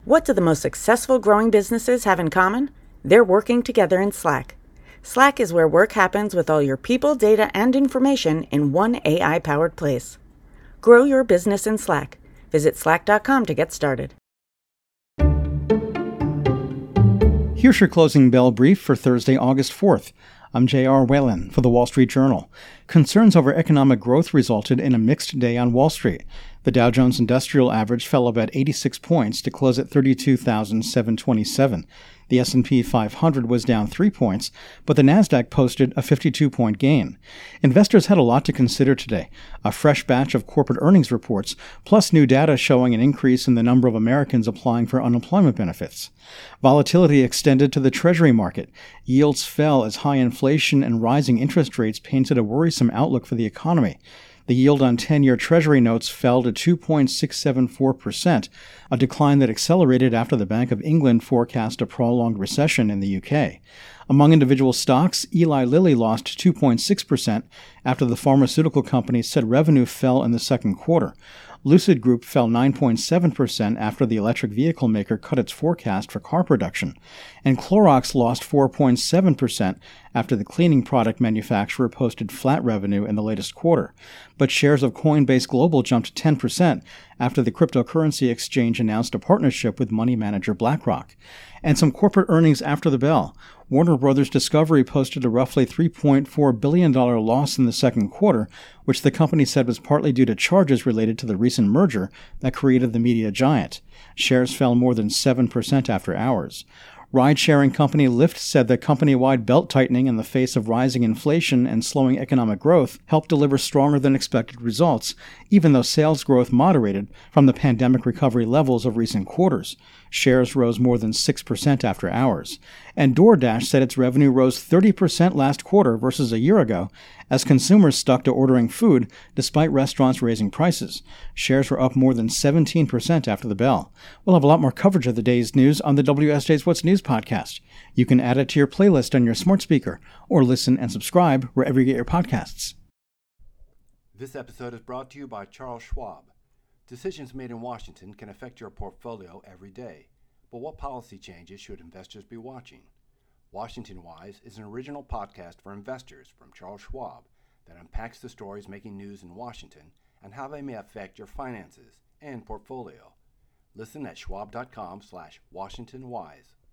What do the most successful growing businesses have in common? They're working together in Slack. Slack is where work happens with all your people, data, and information in one AI-powered place. Grow your business in Slack. Visit slack.com to get started. Here's your closing bell brief for Thursday, August 4th. I'm J.R. Whalen for The Wall Street Journal. Concerns over economic growth resulted in a mixed day on Wall Street. The Dow Jones Industrial Average fell about 86 points to close at 32,727. The S&P 500 was down 3 points, but the Nasdaq posted a 52-point gain. Investors had a lot to consider today. A fresh batch of corporate earnings reports, plus new data showing an increase in the number of Americans applying for unemployment benefits. Volatility extended to the Treasury market. Yields fell as high inflation and rising interest rates painted a worrisome outlook for the economy. The yield on 10-year Treasury notes fell to 2.674%, a decline that accelerated after the Bank of England forecast a prolonged recession in the UK. Among individual stocks, Eli Lilly lost 2.6% after the pharmaceutical company said revenue fell in the second quarter. Lucid Group fell 9.7% after the electric vehicle maker cut its forecast for car production. And Clorox lost 4.7% after the cleaning product manufacturer posted flat revenue in the latest quarter. But shares of Coinbase Global jumped 10% after the cryptocurrency exchange announced a partnership with money manager BlackRock. And some corporate earnings after the bell. Warner Bros. Discovery posted a roughly $3.4 billion loss in the second quarter, which the company said was partly due to charges related to the recent merger that created the media giant. Shares fell more than 7% after hours. Ride-sharing company Lyft said that company-wide belt-tightening in the face of rising inflation and slowing economic growth helped deliver stronger-than-expected results, even though sales growth moderated from the pandemic recovery levels of recent quarters. Shares rose more than 6% after hours. And DoorDash said its revenue rose 30% last quarter versus a year ago, as consumers stuck to ordering food despite restaurants raising prices. Shares were up more than 17% after the bell. We'll have a lot more coverage of the day's news on the WSJ's What's News podcast. You can add it to your playlist on your smart speaker or listen and subscribe wherever you get your podcasts. This episode is brought to you by Charles Schwab. Decisions made in Washington can affect your portfolio every day. But what policy changes should investors be watching? Washington Wise is an original podcast for investors from Charles Schwab that unpacks the stories making news in Washington and how they may affect your finances and portfolio. Listen at schwab.com/WashingtonWise.